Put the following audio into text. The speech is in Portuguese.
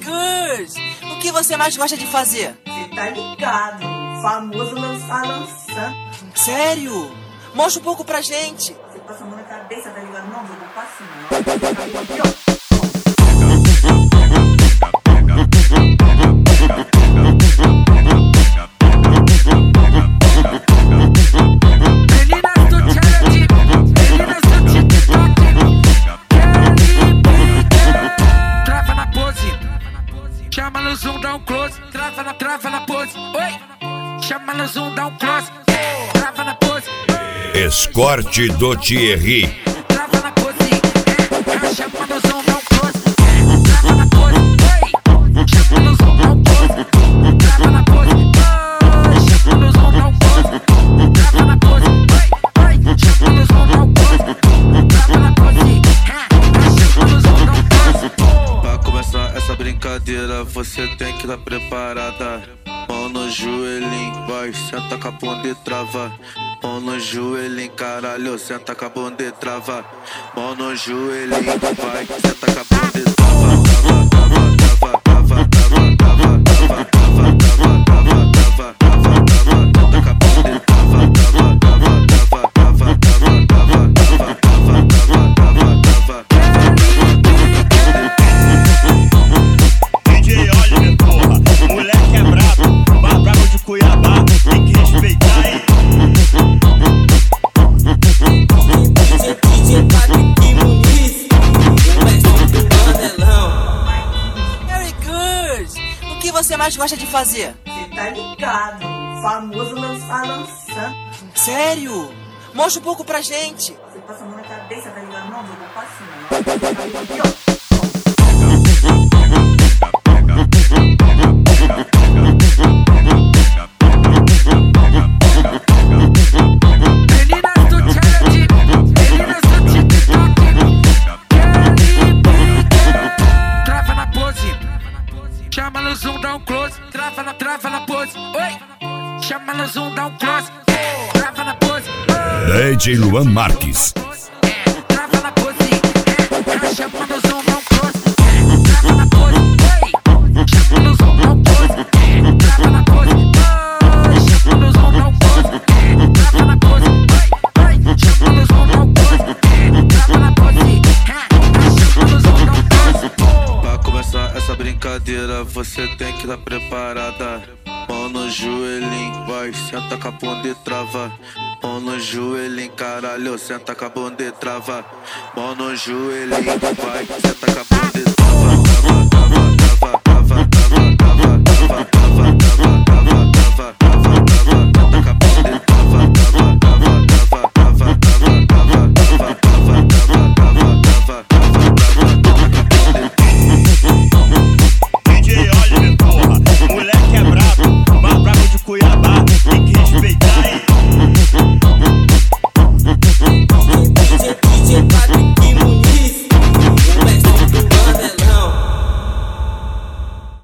Good! O que você mais gosta de fazer? Cê tá ligado, o famoso lançar. Sério? Mostra um pouco pra gente. Você passa a mão na cabeça, tá ligado? Não, vou passar não. Aqui, ó. Chama no zoom, dá um close, trava na pose, oi. Chama no zoom, dá um close, trava na pose. Escorte do Thierry. Trava na pose, chama no zoom, dá um close, trava na pose, oi. Chama no zoom, dá um close, trava na pose, oi. Chama no zoom, dá um close, trava na pose, oi. Chama no zoom, dá um close, trava na pose, chama no zoom, dá um close. Pra começar essa brincadeira, você tem que estar preparada. Mão no joelhinho, vai, senta com a bunda e trava. Mão no joelhinho, caralho, senta com a bunda e trava. Mão no joelhinho, vai, senta com a bunda e trava. O que você mais gosta de fazer? Cê tá ligado, o famoso lançar. Sério? Mostra um pouco pra gente. Você passa a mão na cabeça, tá ligado? Não, vou passar não. Aqui, ó. Chama no zoom, dá um close, trava na pose, oi. Chama no zoom, dá um close, trava na pose, DJ Luan Marques. trava na pose, chama no zoom, dá um close, trava na pose, oi. Chama no zoom, dá um close, trava na pose, oi. Chama no zoom, dá um close, trava na pose, oi. Chama no zoom, dá um close, trava na pose, chama no zoom, dá um close. Pra começar essa brincadeira, você tem que estar preparada. Mão no joelhinho, vai, senta com a bunda e trava. Mão no joelhinho, caralho, senta com a bunda e trava. Mão no joelhinho, vai, senta com a bunda e trava.